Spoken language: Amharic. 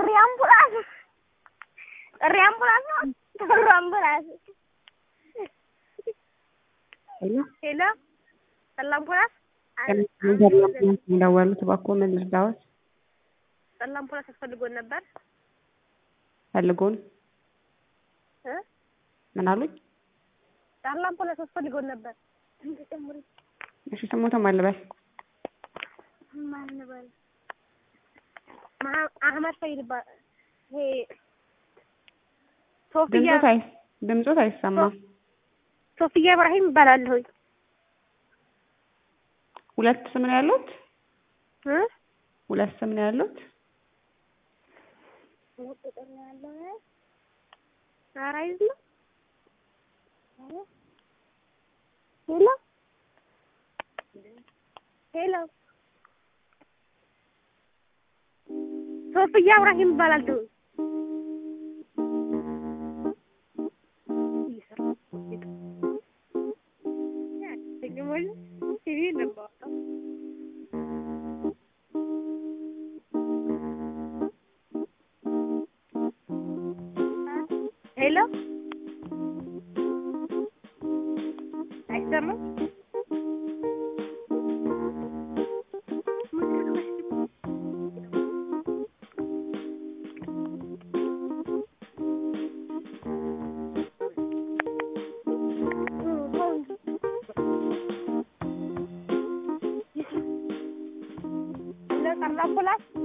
ሄሎ ሰላም ፖላስ ደወሉ ተባኮ ምን ልርዳዎት? ሰላም ፖላስ አስፈልጎን ነበር። ፈልጎን ምን አሉኝ? ሰላም ፖላስ አስፈልጎን ነበር። እሺ ስሞታ ማለበል ማንበል አህመድ ሰይድ ይሄ ሶፊያ ድምጾት አይሰማም። ሶፊያ ኢብራሂም ይባላል። ሁለት ስም ነው ያሉት? ሁለት ስም ነው ያሉት? አራይዝ ነው። ሄሎ ሄሎ ሶፊያ ኢብራሂም ይባላል። ሄሎ አይሰማም። ሰላም ፖላስ